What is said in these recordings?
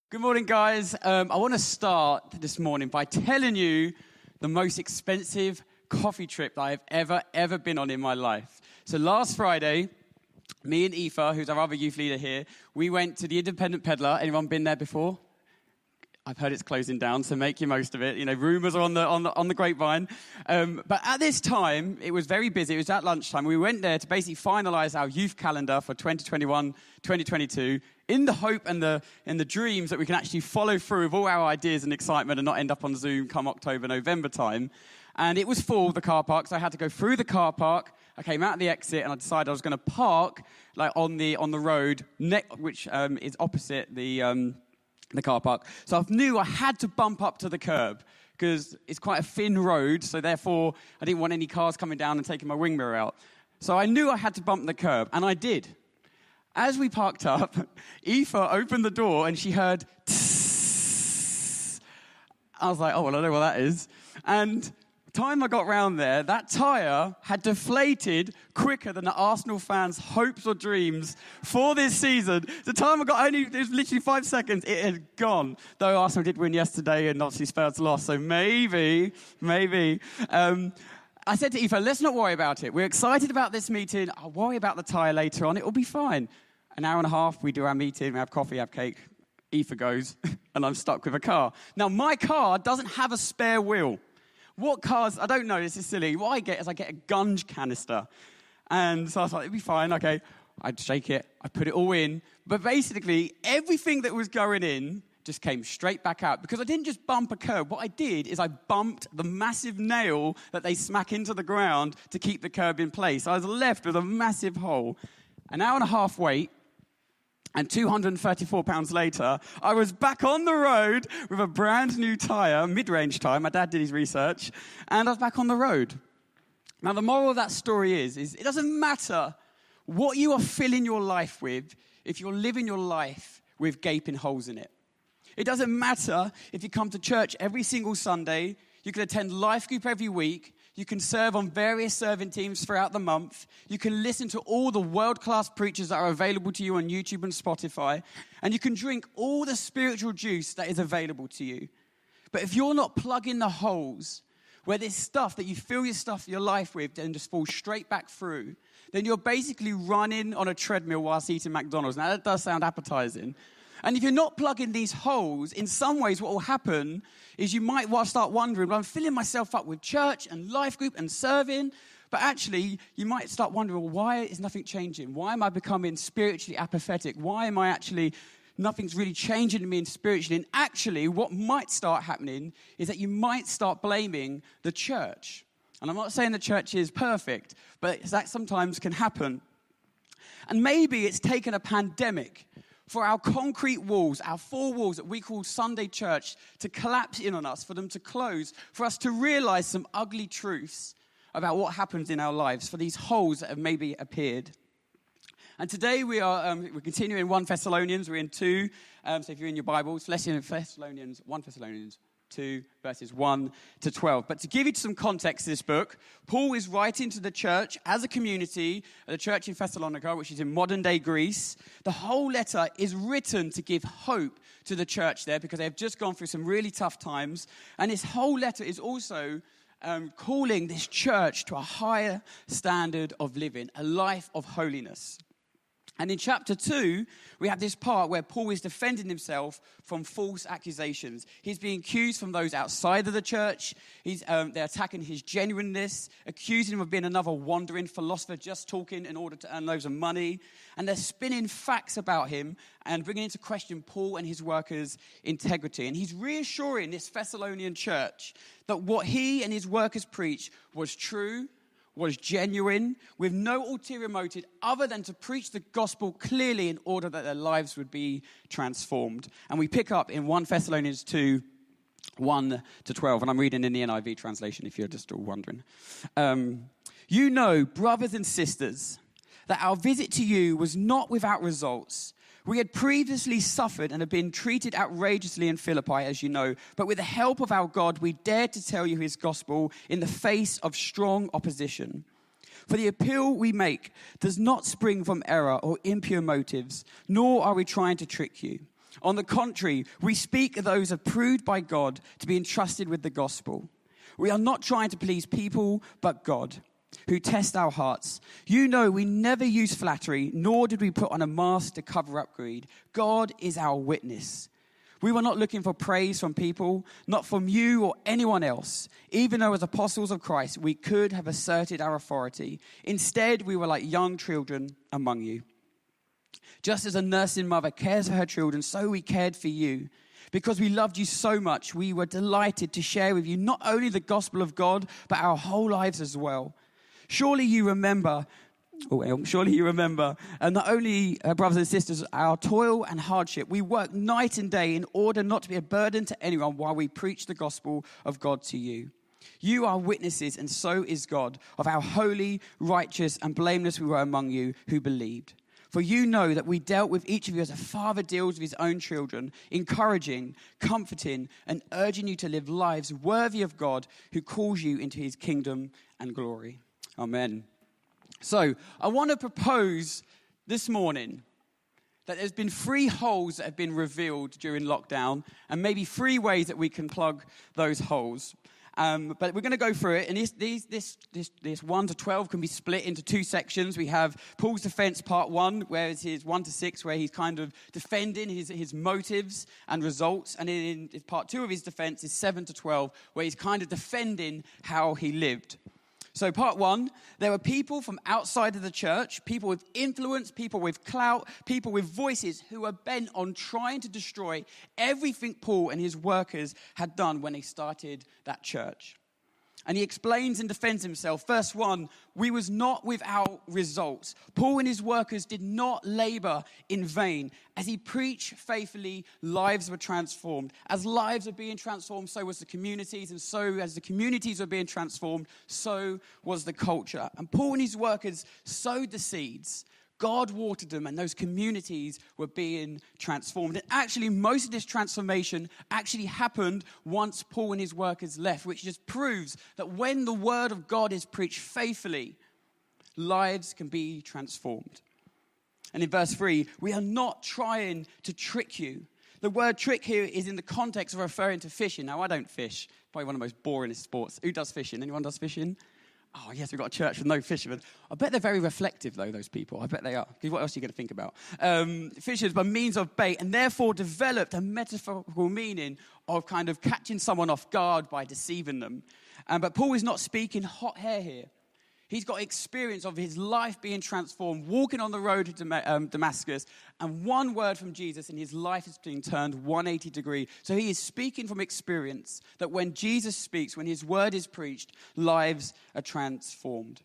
Good morning, guys. I want to start this morning by telling you the most expensive coffee trip that I've ever been on in my life. So last Friday, me and Aoife, who's our other youth leader here, we went to the Independent Peddler. Anyone been there before? I've heard it's closing down, so make your most of it. You know, rumours are on the grapevine. But at this time, it was very busy. It was at lunchtime. We went there to basically finalise our youth calendar for 2021, 2022, in the hope and the dreams that we can actually follow through with all our ideas and excitement and not end up on Zoom come October, November time. And it was full, the car park, so I had to go through the car park. I came out of the exit and I decided I was going to park like on the road, which is opposite the car park. So I knew I had to bump up to the curb because it's quite a thin road, so therefore I didn't want any cars coming down and taking my wing mirror out. So I knew I had to bump the curb, and I did. As we parked up, Aoife opened the door and she heard tss. I was like, oh, well, I know what that is. And time I got round there, that tyre had deflated quicker than the Arsenal fans' hopes or dreams for this season. The time I got it was literally 5 seconds, it had gone. Though Arsenal did win yesterday and obviously Spurs lost, so maybe. I said to Aoife, let's not worry about it. We're excited about this meeting. I'll worry about the tyre later on. It will be fine. An hour and a half, we do our meeting, we have coffee, have cake. Aoife goes, and I'm stuck with a car. Now, my car doesn't have a spare wheel. What cars, I don't know, this is silly. What I get is I get a gunge canister. And so I was like, it'll be fine, okay. I'd shake it, I'd put it all in. But basically, everything that was going in just came straight back out. Because I didn't just bump a curb. What I did is I bumped the massive nail that they smack into the ground to keep the curb in place. I was left with a massive hole. An hour and a half wait. And 234 pounds later, I was back on the road with a brand new tyre, mid-range tyre. My dad did his research. And I was back on the road. Now, the moral of that story is it doesn't matter what you are filling your life with if you're living your life with gaping holes in it. It doesn't matter if you come to church every single Sunday, you can attend life group every week, you can serve on various serving teams throughout the month. You can listen to all the world-class preachers that are available to you on YouTube and Spotify. And you can drink all the spiritual juice that is available to you. But if you're not plugging the holes where this stuff that you fill your life with and just falls straight back through, then you're basically running on a treadmill whilst eating McDonald's. Now, that does sound appetizing. And if you're not plugging these holes, in some ways what will happen is you might start wondering, well, I'm filling myself up with church and life group and serving, but actually you might start wondering, well, why is nothing changing? Why am I becoming spiritually apathetic? Why am I actually, nothing's really changing in me spiritually? And actually what might start happening is that you might start blaming the church. And I'm not saying the church is perfect, but that sometimes can happen. And maybe it's taken a pandemic for our concrete walls, our four walls that we call Sunday church, to collapse in on us, for them to close, for us to realize some ugly truths about what happens in our lives, for these holes that have maybe appeared. And today we're continuing 1 Thessalonians. We're in 2, so if you're in your Bibles, let's in 1 Thessalonians 2, verses 1 to 12. But to give you some context to this book, Paul is writing to the church as a community, the church in Thessalonica, which is in modern-day Greece. The whole letter is written to give hope to the church there because they've just gone through some really tough times. And this whole letter is also calling this church to a higher standard of living, a life of holiness. And in chapter 2, we have this part where Paul is defending himself from false accusations. He's being accused from those outside of the church. They're attacking his genuineness, accusing him of being another wandering philosopher, just talking in order to earn loads of money. And they're spinning facts about him and bringing into question Paul and his workers' integrity. And he's reassuring this Thessalonian church that what he and his workers preach was true, was genuine, with no ulterior motive other than to preach the gospel clearly in order that their lives would be transformed. And we pick up in 1 Thessalonians 2, 1 to 12, and I'm reading in the NIV translation if you're just still wondering. You know, brothers and sisters, that our visit to you was not without results. We had previously suffered and had been treated outrageously in Philippi, as you know. But with the help of our God, we dared to tell you his gospel in the face of strong opposition. For the appeal we make does not spring from error or impure motives, nor are we trying to trick you. On the contrary, we speak of those approved by God to be entrusted with the gospel. We are not trying to please people, but God, who tests our hearts. You know we never use flattery, nor did we put on a mask to cover up greed. God is our witness. We were not looking for praise from people, not from you or anyone else. Even though as apostles of Christ, we could have asserted our authority. Instead, we were like young children among you. Just as a nursing mother cares for her children, so we cared for you. Because we loved you so much, we were delighted to share with you not only the gospel of God, but our whole lives as well. Surely you remember, and not only, brothers and sisters, our toil and hardship. We work night and day in order not to be a burden to anyone while we preach the gospel of God to you. You are witnesses, and so is God, of how holy, righteous, and blameless we were among you who believed. For you know that we dealt with each of you as a father deals with his own children, encouraging, comforting, and urging you to live lives worthy of God who calls you into his kingdom and glory. Amen. So, I want to propose this morning that there's been 3 holes that have been revealed during lockdown, and maybe 3 ways that we can plug those holes. But we're going to go through it, and this 1 to 12 can be split into 2 sections. We have Paul's defense part 1, where it's his 1 to 6, where he's kind of defending his motives and results. And in part 2 of his defense is 7 to 12, where he's kind of defending how he lived. So part 1, there were people from outside of the church, people with influence, people with clout, people with voices who were bent on trying to destroy everything Paul and his workers had done when they started that church. And he explains and defends himself. Verse 1, we was not without results. Paul and his workers did not labor in vain. As he preached faithfully, lives were transformed. As lives were being transformed, so was the communities. And so as the communities were being transformed, so was the culture. And Paul and his workers sowed the seeds. God watered them, and those communities were being transformed. And actually, most of this transformation actually happened once Paul and his workers left, which just proves that when the word of God is preached faithfully, lives can be transformed. And in verse 3, we are not trying to trick you. The word trick here is in the context of referring to fishing. Now, I don't fish. Probably one of the most boringest sports. Who does fishing? Anyone does fishing? Oh, yes, we've got a church with no fishermen. I bet they're very reflective, though, those people. I bet they are. Because what else are you going to think about? Fishers by means of bait, and therefore developed a metaphorical meaning of kind of catching someone off guard by deceiving them. But Paul is not speaking hot air here. He's got experience of his life being transformed, walking on the road to Damascus, and one word from Jesus and his life is being turned 180 degrees. So he is speaking from experience that when Jesus speaks, when his word is preached, lives are transformed.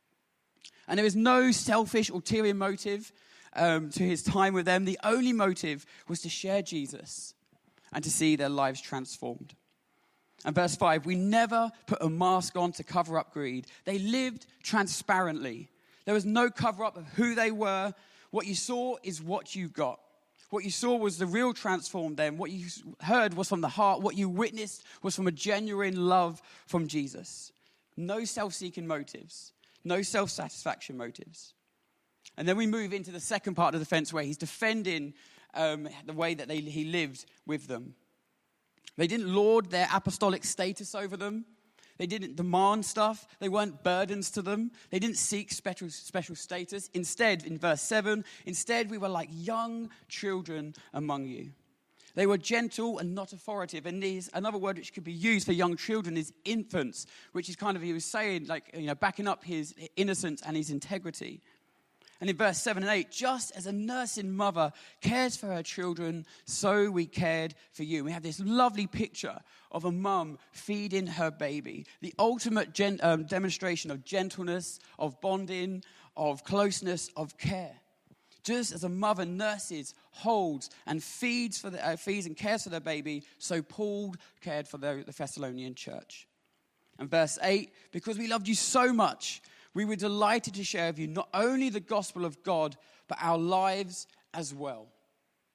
And there is no selfish, ulterior motive to his time with them. The only motive was to share Jesus and to see their lives transformed. And verse 5, we never put a mask on to cover up greed. They lived transparently. There was no cover-up of who they were. What you saw is what you got. What you saw was the real transformed them. What you heard was from the heart. What you witnessed was from a genuine love from Jesus. No self-seeking motives. No self-satisfaction motives. And then we move into the second part of the defense where he's defending the way that he lived with them. They didn't lord their apostolic status over them. They didn't demand stuff. They weren't burdens to them. They didn't seek special status. Instead, in verse 7, we were like young children among you. They were gentle and not authoritative. And another word which could be used for young children is infants, which is kind of, he was saying, backing up his innocence and his integrity. And in verse 7 and 8, just as a nursing mother cares for her children, so we cared for you. We have this lovely picture of a mum feeding her baby. The ultimate demonstration of gentleness, of bonding, of closeness, of care. Just as a mother nurses, holds, and feeds and cares for their baby, so Paul cared for the Thessalonian church. And verse 8, because we loved you so much, we were delighted to share with you not only the gospel of God, but our lives as well.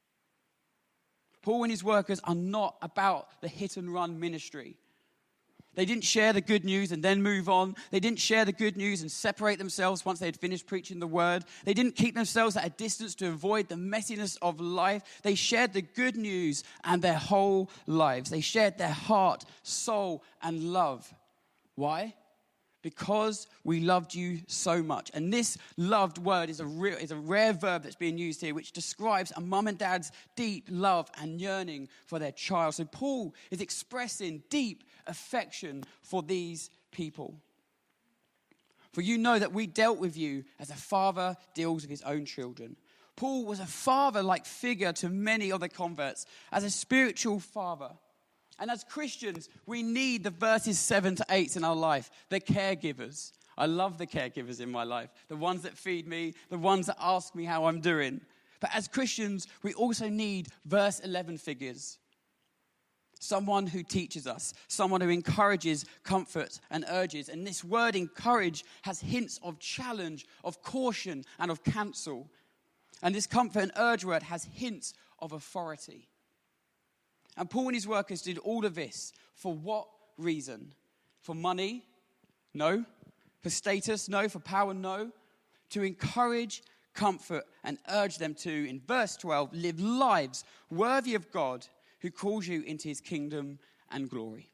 Paul and his workers are not about the hit and run ministry. They didn't share the good news and then move on. They didn't share the good news and separate themselves once they had finished preaching the word. They didn't keep themselves at a distance to avoid the messiness of life. They shared the good news and their whole lives. They shared their heart, soul, and love. Why? Because we loved you so much. And this loved word is a rare verb that's being used here, which describes a mum and dad's deep love and yearning for their child. So Paul is expressing deep affection for these people. For you know that we dealt with you as a father deals with his own children. Paul was a father-like figure to many of the converts, as a spiritual father. And as Christians, we need the verses 7 to 8 in our life, the caregivers. I love the caregivers in my life, the ones that feed me, the ones that ask me how I'm doing. But as Christians, we also need verse 11 figures. Someone who teaches us, someone who encourages, comforts, and urges. And this word encourage has hints of challenge, of caution, and of counsel. And this comfort and urge word has hints of authority. And Paul and his workers did all of this for what reason? For money? No. For status? No. For power? No. To encourage, comfort, and urge them to, in verse 12, live lives worthy of God who calls you into his kingdom and glory.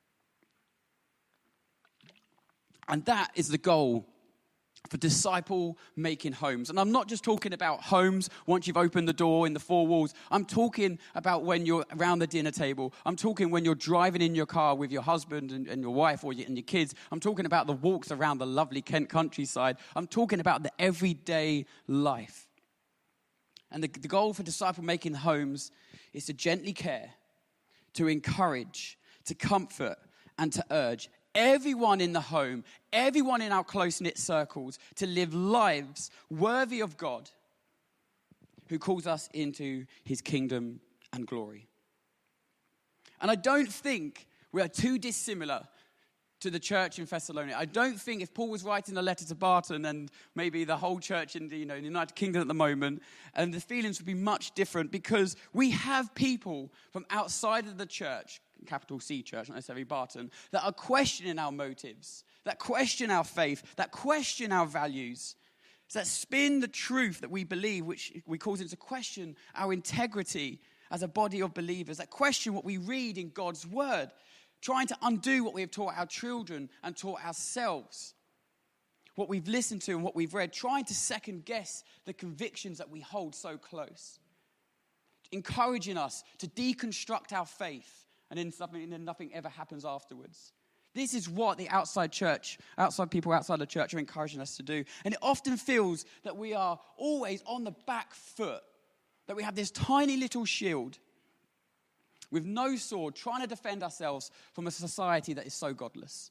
And that is the goal for disciple-making homes. And I'm not just talking about homes once you've opened the door in the four walls. I'm talking about when you're around the dinner table. I'm talking when you're driving in your car with your husband and your wife and your kids. I'm talking about the walks around the lovely Kent countryside. I'm talking about the everyday life. And the goal for disciple-making homes is to gently care, to encourage, to comfort, and to urge everyone in the home, everyone in our close-knit circles, to live lives worthy of God who calls us into his kingdom and glory. And I don't think we are too dissimilar to the church in Thessalonica. I don't think if Paul was writing a letter to Barton and maybe the whole church in the United Kingdom at the moment, and the feelings would be much different, because we have people from outside of the church, capital C church, not necessarily Barton, that are questioning our motives, that question our faith, that question our values, that spin the truth that we believe, which we cause into question our integrity as a body of believers, that question what we read in God's word, trying to undo what we have taught our children and taught ourselves, what we've listened to and what we've read, trying to second guess the convictions that we hold so close, encouraging us to deconstruct our faith, and then nothing ever happens afterwards. This is what the outside people outside the church are encouraging us to do. And it often feels that we are always on the back foot, that we have this tiny little shield with no sword, trying to defend ourselves from a society that is so godless.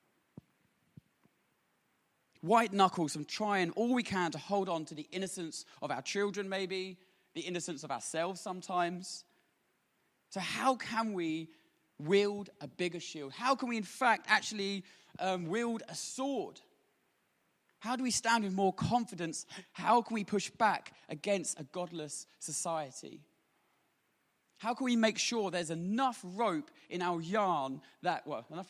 White knuckles from trying all we can to hold on to the innocence of our children maybe, the innocence of ourselves sometimes. So how can we wield a bigger shield? How can we, in fact, actually wield a sword? How do we stand with more confidence? How can we push back against a godless society? How can we make sure there's enough rope in our yarn that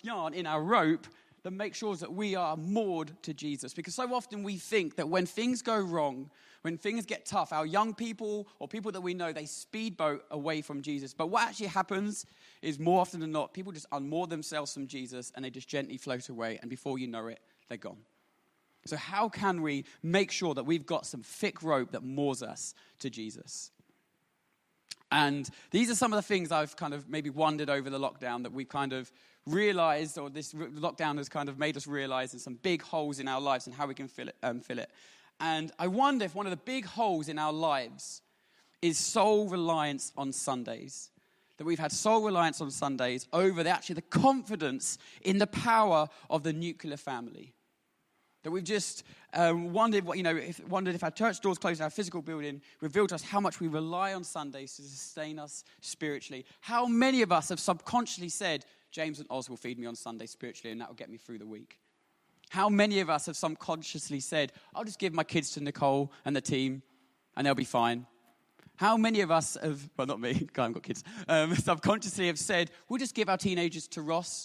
makes sure that we are moored to Jesus? Because so often we think that when things go wrong, when things get tough, our young people or people that we know, they speedboat away from Jesus. But what actually happens is more often than not, people just unmoor themselves from Jesus and they just gently float away. And before you know it, they're gone. So how can we make sure that we've got some thick rope that moors us to Jesus? And these are some of the things I've kind of maybe wondered over the lockdown that we kind of realized, or this lockdown has kind of made us realize there's some big holes in our lives and how we can fill it. And I wonder if one of the big holes in our lives is sole reliance on Sundays. That we've had sole reliance on Sundays over the confidence in the power of the nuclear family. That we've just wondered if our church doors closed, our physical building revealed to us how much we rely on Sundays to sustain us spiritually. How many of us have subconsciously said, James and Oz will feed me on Sunday spiritually and that will get me through the week. How many of us have subconsciously said, I'll just give my kids to Nicole and the team and they'll be fine. How many of us have, well not me, I haven't got kids, subconsciously have said, we'll just give our teenagers to Ross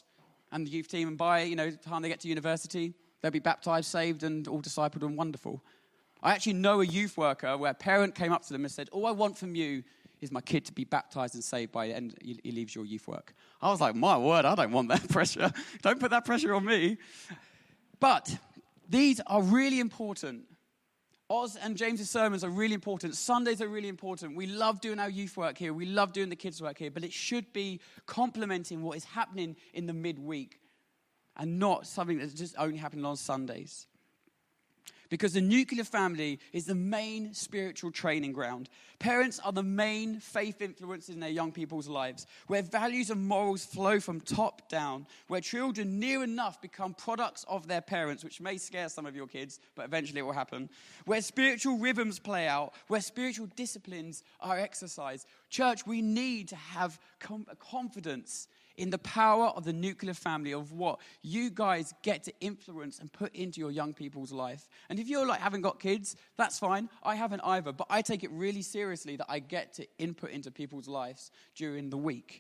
and the youth team, and by the time they get to university, they'll be baptized, saved, and all discipled and wonderful. I actually know a youth worker where a parent came up to them and said, all I want from you is my kid to be baptized and saved by the end he leaves your youth work. I was like, my word, I don't want that pressure. Don't put that pressure on me. But these are really important. Oz and James's sermons are really important. Sundays are really important. We love doing our youth work here. We love doing the kids' work here. But it should be complementing what is happening in the midweek and not something that's just only happening on Sundays. Because the nuclear family is the main spiritual training ground. Parents are the main faith influences in their young people's lives, where values and morals flow from top down, where children near enough become products of their parents, which may scare some of your kids, but eventually it will happen, where spiritual rhythms play out, where spiritual disciplines are exercised. Church, we need to have confidence in the power of the nuclear family, of what you guys get to influence and put into your young people's life. And if you're haven't got kids, that's fine. I haven't either, but I take it really seriously that I get to input into people's lives during the week.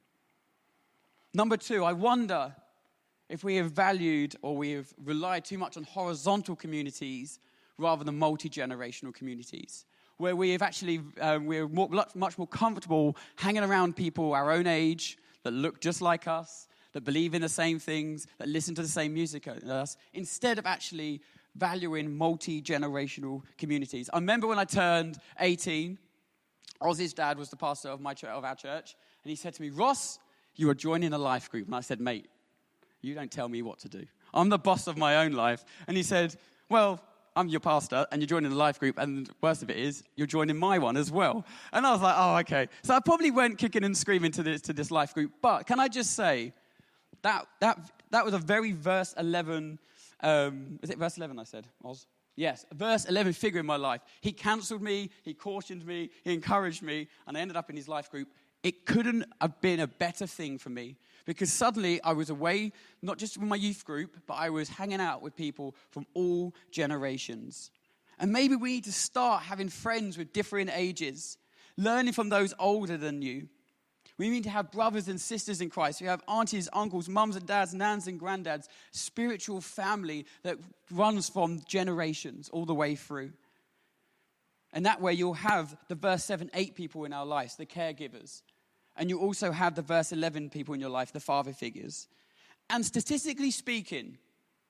Number 2, I wonder if we have valued or we have relied too much on horizontal communities rather than multi-generational communities, where we have actually, we're much more comfortable hanging around people our own age, that look just like us, that believe in the same things, that listen to the same music as us, instead of actually valuing multi-generational communities. I remember when I turned 18, Ozzy's dad was the pastor of our church, and he said to me, Ross, you are joining a life group. And I said, mate, you don't tell me what to do. I'm the boss of my own life. And he said, well, I'm your pastor, and you're joining the life group, and the worst of it is, you're joining my one as well. And I was like, oh, okay. So I probably went kicking and screaming to this life group. But can I just say, that was a very verse 11, is it verse 11 I said, Oz? Yes, verse 11 figure in my life. He counseled me, he cautioned me, he encouraged me, and I ended up in his life group. It couldn't have been a better thing for me, because suddenly I was away, not just with my youth group, but I was hanging out with people from all generations. And maybe we need to start having friends with different ages, learning from those older than you. We need to have brothers and sisters in Christ. We have aunties, uncles, mums and dads, nans and granddads, spiritual family that runs from generations all the way through. And that way you'll have the verse 7, 8 people in our lives, the caregivers. And you also have the verse 11 people in your life, the father figures. And statistically speaking,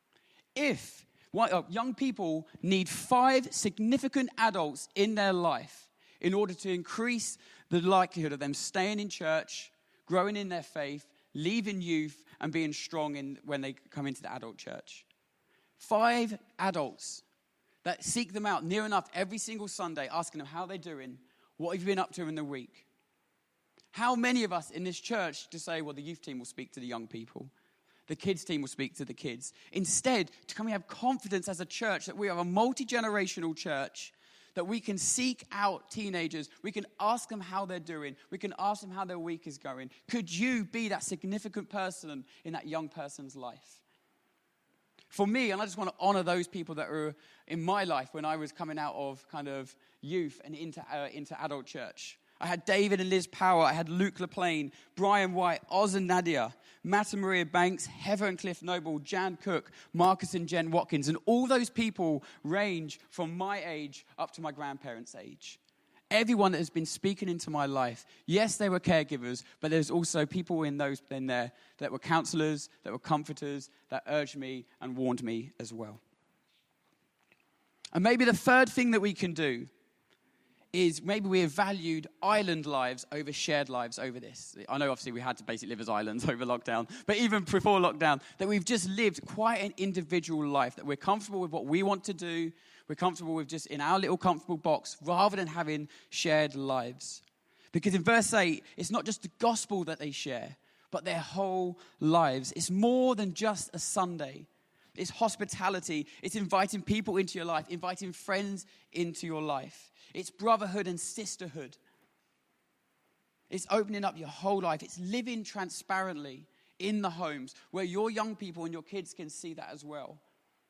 if young people need 5 significant adults in their life in order to increase the likelihood of them staying in church, growing in their faith, leaving youth, and being strong when they come into the adult church. 5 adults that seek them out near enough every single Sunday, asking them how they're doing, what have you been up to in the week. How many of us in this church to say, well, the youth team will speak to the young people. The kids team will speak to the kids. Instead, can we have confidence as a church that we are a multi-generational church, that we can seek out teenagers. We can ask them how they're doing. We can ask them how their week is going. Could you be that significant person in that young person's life? For me, and I just want to honor those people that were in my life when I was coming out of kind of youth and into adult church. I had David and Liz Power. I had Luke LaPlane, Brian White, Oz and Nadia, Matt and Maria Banks, Heather and Cliff Noble, Jan Cook, Marcus and Jen Watkins. And all those people range from my age up to my grandparents' age. Everyone that has been speaking into my life, yes, they were caregivers, but there's also people in there that were counselors, that were comforters, that urged me and warned me as well. And maybe the third thing that we can do is maybe we have valued island lives over shared lives over this. I know obviously we had to basically live as islands over lockdown, but even before lockdown, that we've just lived quite an individual life, that we're comfortable with what we want to do, we're comfortable with just in our little comfortable box, rather than having shared lives. Because in verse 8, it's not just the gospel that they share, but their whole lives. It's more than just a Sunday. It's hospitality. It's inviting people into your life, inviting friends into your life. It's brotherhood and sisterhood. It's opening up your whole life. It's living transparently in the homes where your young people and your kids can see that as well.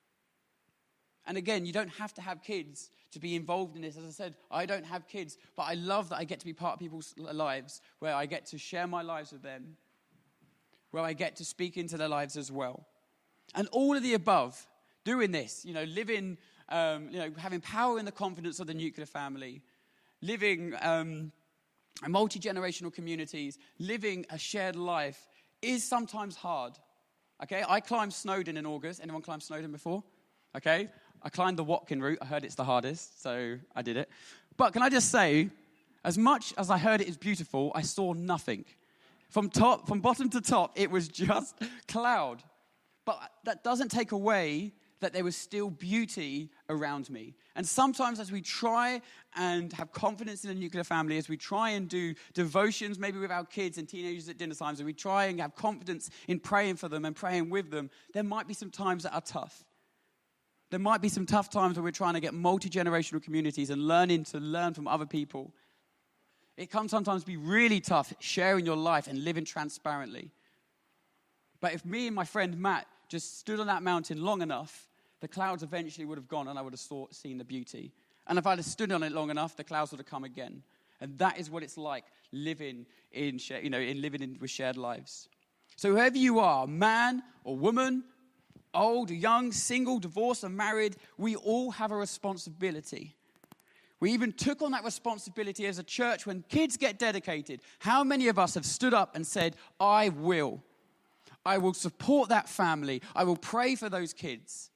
And again, you don't have to have kids to be involved in this. As I said, I don't have kids, but I love that I get to be part of people's lives where I get to share my lives with them. where I get to speak into their lives as well. And all of the above, doing this, living, having power in the confidence of the nuclear family, living multi-generational communities, living a shared life is sometimes hard. Okay, I climbed Snowdon in August. Anyone climbed Snowdon before? Okay, I climbed the Watkin route. I heard it's the hardest, so I did it. But can I just say, as much as I heard it is beautiful, I saw nothing. From bottom to top, it was just cloud. But that doesn't take away that there was still beauty around me. And sometimes as we try and have confidence in a nuclear family, as we try and do devotions maybe with our kids and teenagers at dinner times, and we try and have confidence in praying for them and praying with them, there might be some times that are tough. There might be some tough times where we're trying to get multi-generational communities and learn from other people. It can sometimes be really tough sharing your life and living transparently. But if me and my friend Matt just stood on that mountain long enough, the clouds eventually would have gone and I would have seen the beauty. And if I'd have stood on it long enough, the clouds would have come again. And that is what it's like living with shared lives. So whoever you are, man or woman, old or young, single, divorced or married, we all have a responsibility. We even took on that responsibility as a church when kids get dedicated. How many of us have stood up and said, I will support that family. I will pray for those kids.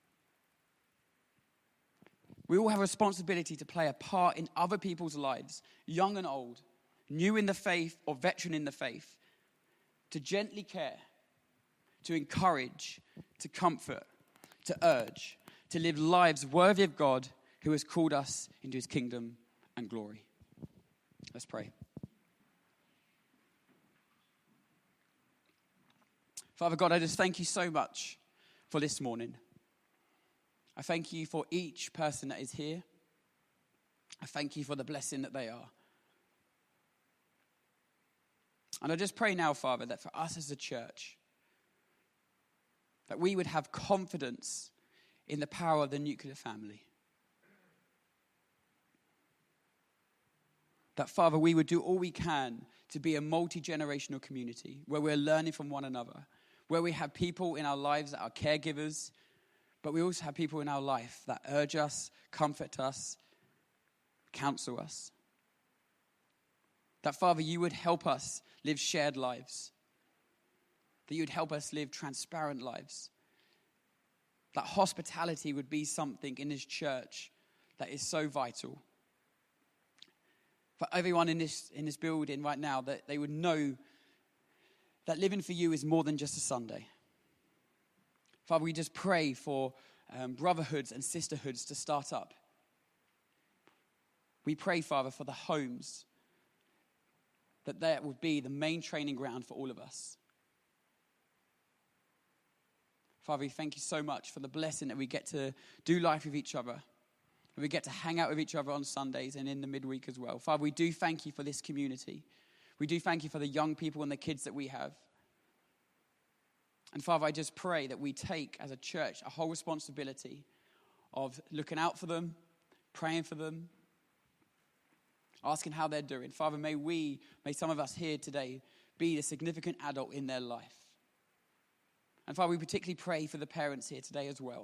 We all have a responsibility to play a part in other people's lives, young and old, new in the faith or veteran in the faith, to gently care, to encourage, to comfort, to urge, to live lives worthy of God who has called us into his kingdom and glory. Let's pray. Father God, I just thank you so much for this morning. I thank you for each person that is here. I thank you for the blessing that they are. And I just pray now, Father, that for us as a church, that we would have confidence in the power of the nuclear family. That, Father, we would do all we can to be a multi-generational community where we're learning from one another, where we have people in our lives that are caregivers, but we also have people in our life that urge us, comfort us, counsel us. That, Father, you would help us live shared lives. That you would help us live transparent lives. That hospitality would be something in this church that is so vital. For everyone in this building right now, that they would know that living for you is more than just a Sunday. Father, we just pray for brotherhoods and sisterhoods to start up. We pray, Father, for the homes, that would be the main training ground for all of us. Father, we thank you so much for the blessing that we get to do life with each other. We get to hang out with each other on Sundays and in the midweek as well. Father, we do thank you for this community. We do thank you for the young people and the kids that we have. And Father, I just pray that we take as a church a whole responsibility of looking out for them, praying for them, asking how they're doing. Father, may some of us here today be a significant adult in their life. And Father, we particularly pray for the parents here today as well,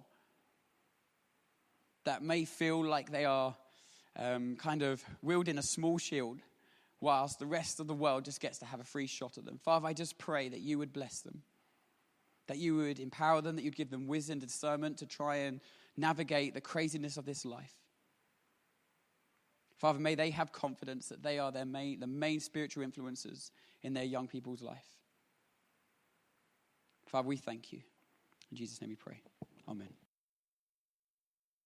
that may feel like they are kind of wielding a small shield whilst the rest of the world just gets to have a free shot at them. Father, I just pray that you would bless them, that you would empower them, that you'd give them wisdom and discernment to try and navigate the craziness of this life. Father, may they have confidence that they are the main spiritual influencers in their young people's life. Father, we thank you. In Jesus' name we pray. Amen.